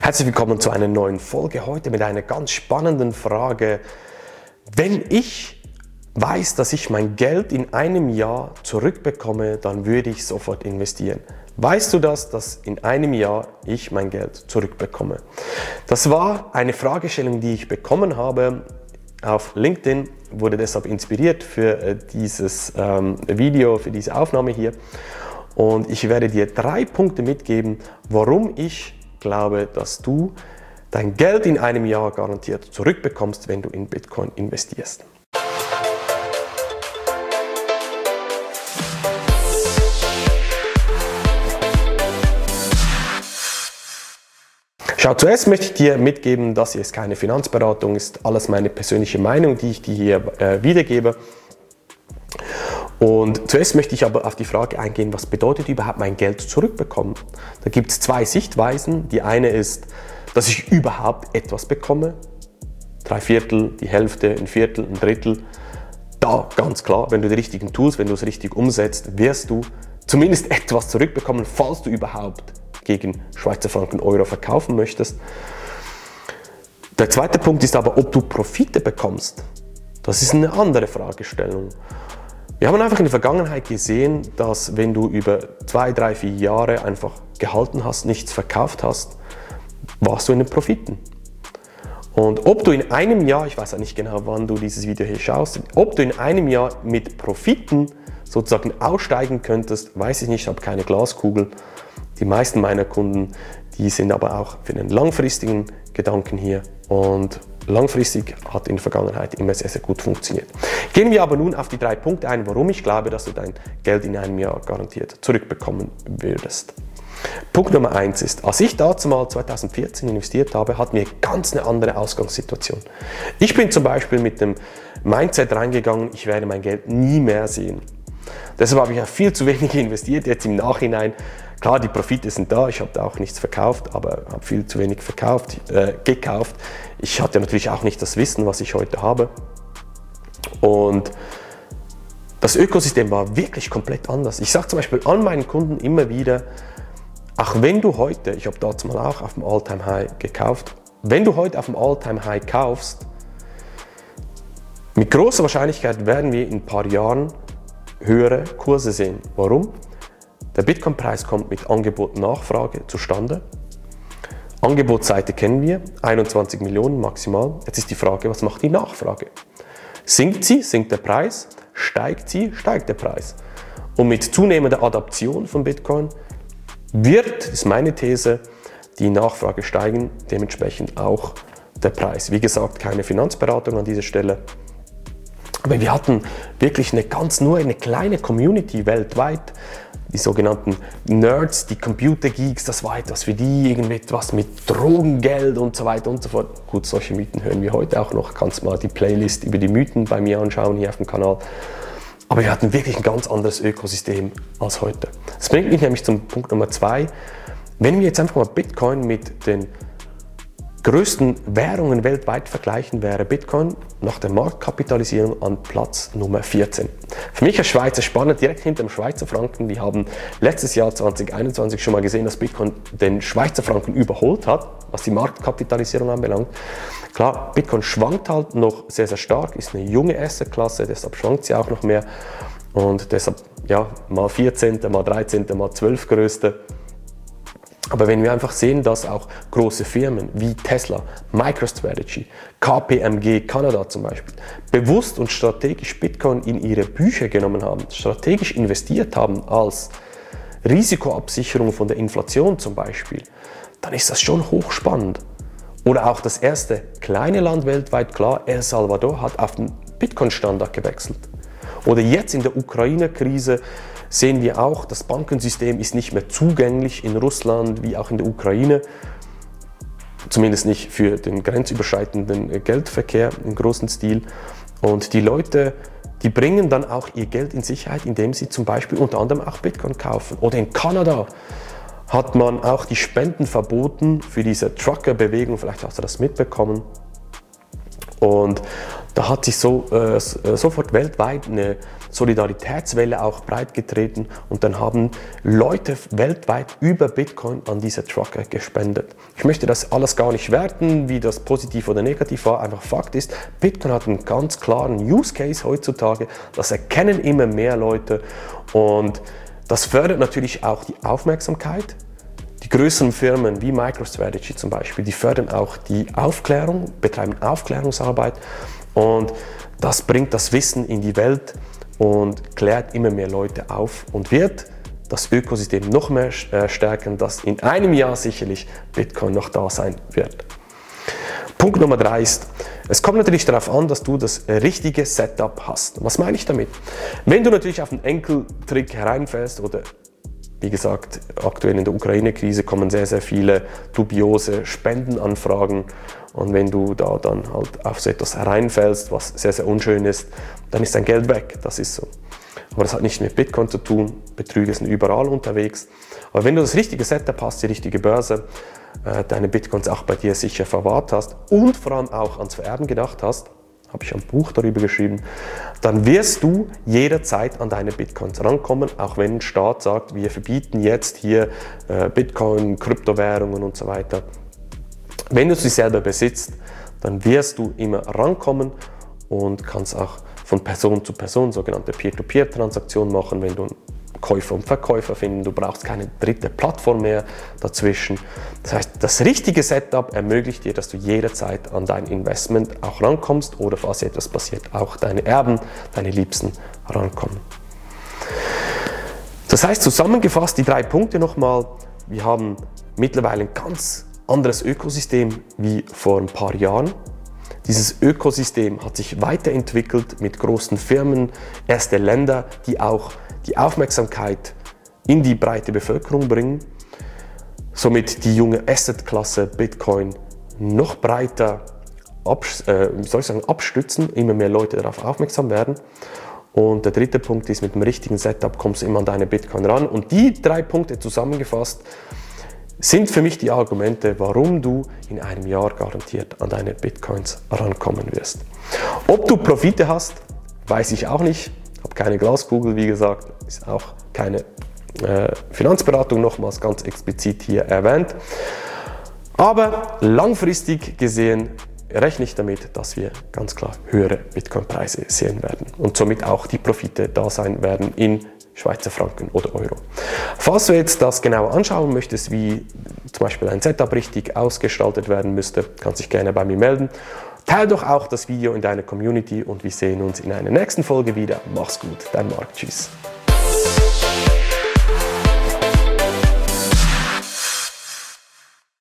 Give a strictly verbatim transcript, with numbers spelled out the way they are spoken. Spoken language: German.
Herzlich willkommen zu einer neuen Folge, heute mit einer ganz spannenden Frage. Wenn ich weiß, dass ich mein Geld in einem Jahr zurückbekomme, dann würde ich sofort investieren. Weißt du das, dass in einem Jahr ich mein Geld zurückbekomme? Das war eine Fragestellung, die ich bekommen habe auf LinkedIn, wurde deshalb inspiriert für dieses ähm, Video, für diese Aufnahme hier. Und ich werde dir drei Punkte mitgeben, warum ich glaube, dass du dein Geld in einem Jahr garantiert zurückbekommst, wenn du in Bitcoin investierst. Schau, zuerst möchte ich dir mitgeben, dass es keine Finanzberatung ist, alles meine persönliche Meinung, die ich dir hier äh, wiedergebe. Und zuerst möchte ich aber auf die Frage eingehen, was bedeutet überhaupt mein Geld zurückbekommen? Da gibt es zwei Sichtweisen. Die eine ist, dass ich überhaupt etwas bekomme. Drei Viertel, die Hälfte, ein Viertel, ein Drittel. Da ganz klar, wenn du die richtigen Tools, wenn du es richtig umsetzt, wirst du zumindest etwas zurückbekommen, falls du überhaupt gegen Schweizer Franken, Euro verkaufen möchtest. Der zweite Punkt ist aber, ob du Profite bekommst. Das ist eine andere Fragestellung. Wir haben einfach in der Vergangenheit gesehen, dass wenn du über zwei, drei, vier Jahre einfach gehalten hast, nichts verkauft hast, warst du in den Profiten. Und ob du in einem Jahr, ich weiß ja nicht genau, wann du dieses Video hier schaust, ob du in einem Jahr mit Profiten sozusagen aussteigen könntest, weiß ich nicht, ich habe keine Glaskugel. Die meisten meiner Kunden, die sind aber auch für den langfristigen Gedanken hier und langfristig hat in der Vergangenheit immer sehr, sehr gut funktioniert. Gehen wir aber nun auf die drei Punkte ein, warum ich glaube, dass du dein Geld in einem Jahr garantiert zurückbekommen würdest. Punkt Nummer eins ist, als ich dazu mal zwanzig vierzehn investiert habe, hatten wir ganz eine andere Ausgangssituation. Ich bin zum Beispiel mit dem Mindset reingegangen, ich werde mein Geld nie mehr sehen. Deshalb habe ich ja viel zu wenig investiert, jetzt im Nachhinein. Klar, die Profite sind da, ich habe da auch nichts verkauft, aber habe viel zu wenig verkauft, äh, gekauft. Ich hatte natürlich auch nicht das Wissen, was ich heute habe. Und das Ökosystem war wirklich komplett anders. Ich sage zum Beispiel an meinen Kunden immer wieder, auch wenn du heute, ich habe dazu mal auch auf dem All-Time-High gekauft, wenn du heute auf dem All-Time-High kaufst, mit großer Wahrscheinlichkeit werden wir in ein paar Jahren höhere Kurse sehen. Warum? Der Bitcoin-Preis kommt mit Angebot und Nachfrage zustande. Angebotsseite kennen wir, einundzwanzig Millionen maximal. Jetzt ist die Frage, was macht die Nachfrage? Sinkt sie, sinkt der Preis? Steigt sie, steigt der Preis? Und mit zunehmender Adaption von Bitcoin wird, das ist meine These, die Nachfrage steigen, dementsprechend auch der Preis. Wie gesagt, keine Finanzberatung an dieser Stelle. Aber wir hatten wirklich eine ganz, nur eine kleine Community weltweit, die sogenannten Nerds, die Computer-Geeks, das war etwas für die, irgendetwas mit Drogengeld und so weiter und so fort. Gut, solche Mythen hören wir heute auch noch. Kannst mal die Playlist über die Mythen bei mir anschauen hier auf dem Kanal. Aber wir hatten wirklich ein ganz anderes Ökosystem als heute. Das bringt mich nämlich zum Punkt Nummer zwei. Wenn wir jetzt einfach mal Bitcoin mit den größten Währungen weltweit vergleichen, wäre Bitcoin nach der Marktkapitalisierung an Platz Nummer vierzehn. Für mich als Schweizer spannend, direkt hinter dem Schweizer Franken. Wir haben letztes Jahr zwanzig einundzwanzig schon mal gesehen, dass Bitcoin den Schweizer Franken überholt hat, was die Marktkapitalisierung anbelangt. Klar, Bitcoin schwankt halt noch sehr, sehr stark, ist eine junge Assetklasse, deshalb schwankt sie auch noch mehr. Und deshalb, ja, mal vierzehnte, mal dreizehnte, mal zwölfte größte. Aber wenn wir einfach sehen, dass auch große Firmen wie Tesla, MicroStrategy, K P M G, Kanada zum Beispiel, bewusst und strategisch Bitcoin in ihre Bücher genommen haben, strategisch investiert haben als Risikoabsicherung von der Inflation zum Beispiel, dann ist das schon hochspannend. Oder auch das erste kleine Land weltweit, klar, El Salvador hat auf den Bitcoin-Standard gewechselt. Oder jetzt in der Ukraine-Krise sehen wir auch, das Bankensystem ist nicht mehr zugänglich in Russland wie auch in der Ukraine, zumindest nicht für den grenzüberschreitenden Geldverkehr im großen Stil. Und die Leute, die bringen dann auch ihr Geld in Sicherheit, indem sie zum Beispiel unter anderem auch Bitcoin kaufen. Oder in Kanada hat man auch die Spenden verboten für diese Trucker-Bewegung, vielleicht hast du das mitbekommen. Und da hat sich so, äh, sofort weltweit eine Solidaritätswelle auch breitgetreten und dann haben Leute weltweit über Bitcoin an diese Trucker gespendet. Ich möchte das alles gar nicht werten, wie das positiv oder negativ war. Einfach Fakt ist, Bitcoin hat einen ganz klaren Use Case heutzutage. Das erkennen immer mehr Leute und das fördert natürlich auch die Aufmerksamkeit. Die größeren Firmen wie MicroStrategy zum Beispiel, die fördern auch die Aufklärung, betreiben Aufklärungsarbeit und das bringt das Wissen in die Welt und klärt immer mehr Leute auf und wird das Ökosystem noch mehr stärken, dass in einem Jahr sicherlich Bitcoin noch da sein wird. Punkt Nummer drei ist, es kommt natürlich darauf an, dass du das richtige Setup hast. Was meine ich damit? Wenn du natürlich auf den Enkeltrick hereinfällst oder wie gesagt, aktuell in der Ukraine-Krise kommen sehr, sehr viele dubiose Spendenanfragen und wenn du da dann halt auf so etwas hereinfällst, was sehr, sehr unschön ist, dann ist dein Geld weg, das ist so. Aber das hat nichts mit Bitcoin zu tun, Betrüger sind überall unterwegs. Aber wenn du das richtige Setup hast, die richtige Börse, äh, deine Bitcoins auch bei dir sicher verwahrt hast und vor allem auch ans Vererben gedacht hast, habe ich ein Buch darüber geschrieben, dann wirst du jederzeit an deine Bitcoins rankommen, auch wenn ein Staat sagt, wir verbieten jetzt hier äh, Bitcoin, Kryptowährungen und so weiter. Wenn du sie selber besitzt, dann wirst du immer rankommen und kannst auch von Person zu Person sogenannte Peer-to-Peer-Transaktionen machen, wenn du einen Käufer und Verkäufer finden. Du brauchst keine dritte Plattform mehr dazwischen. Das heißt, das richtige Setup ermöglicht dir, dass du jederzeit an dein Investment auch rankommst oder falls etwas passiert, auch deine Erben, deine Liebsten rankommen. Das heißt, zusammengefasst die drei Punkte nochmal. Wir haben mittlerweile ein ganz anderes Ökosystem wie vor ein paar Jahren. Dieses Ökosystem hat sich weiterentwickelt mit großen Firmen, erste Länder, die auch die Aufmerksamkeit in die breite Bevölkerung bringen, somit die junge Assetklasse Bitcoin noch breiter abs äh, wie soll ich sagen, abstützen, immer mehr Leute darauf aufmerksam werden. Und der dritte Punkt ist, mit dem richtigen Setup kommst du immer an deine Bitcoin ran. Und die drei Punkte zusammengefasst sind für mich die Argumente, warum du in einem Jahr garantiert an deine Bitcoins rankommen wirst. Ob du Profite hast, weiß ich auch nicht. Ich habe keine Glaskugel, wie gesagt, ist auch keine äh, Finanzberatung, nochmals ganz explizit hier erwähnt. Aber langfristig gesehen rechne ich damit, dass wir ganz klar höhere Bitcoin-Preise sehen werden und somit auch die Profite da sein werden in Schweizer Franken oder Euro. Falls du jetzt das genauer anschauen möchtest, wie zum Beispiel ein Setup richtig ausgestaltet werden müsste, kannst dich gerne bei mir melden. Teile doch auch das Video in deiner Community und wir sehen uns in einer nächsten Folge wieder. Mach's gut, dein Marc. Tschüss.